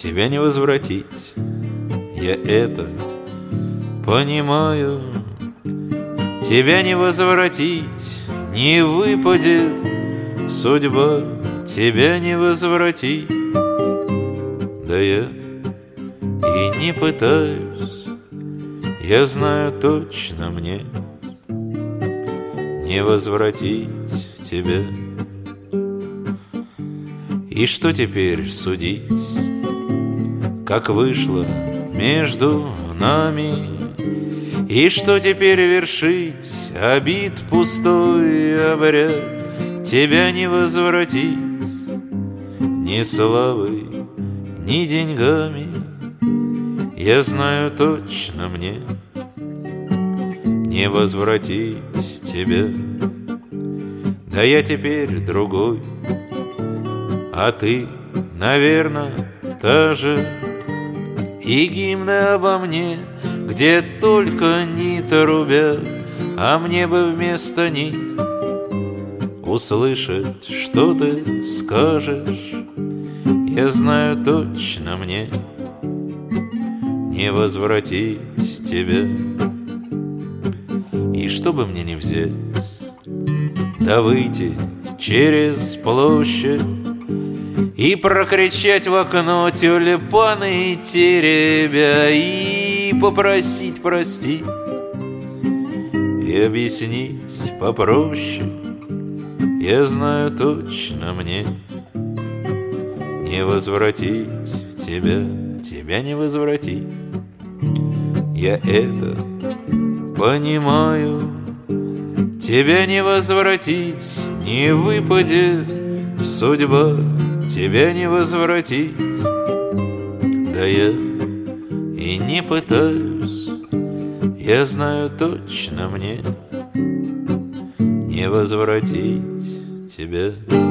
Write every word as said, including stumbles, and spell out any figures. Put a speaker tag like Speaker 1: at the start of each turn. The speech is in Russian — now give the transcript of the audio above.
Speaker 1: тебя не возвратить. Я это понимаю. Тебя не возвратить, не выпадет судьба тебя не возвратить. Да я и не пытаюсь, я знаю точно мне не возвратить тебя. И что теперь судить, как вышло между нами? И что теперь вершить обид пустой обряд? Тебя не возвратить ни славой, ни деньгами. Я знаю точно мне не возвратить тебя. Да я теперь другой, а ты, наверно, та же. И гимны обо мне, где только ни-то рубят, а мне бы вместо них услышать, что ты скажешь. Я знаю точно мне не возвратить тебя. И что бы мне не взять, да выйти через площадь и прокричать в окно тюльпаны теребя, и попросить простить, и объяснить попроще. Я знаю точно мне не возвратить тебя, тебя не возвратить. Я это понимаю. Тебя не возвратить, не выпадет судьба тебя не возвратить. Да я и не пытаюсь, я знаю точно мне не возвратить тебя.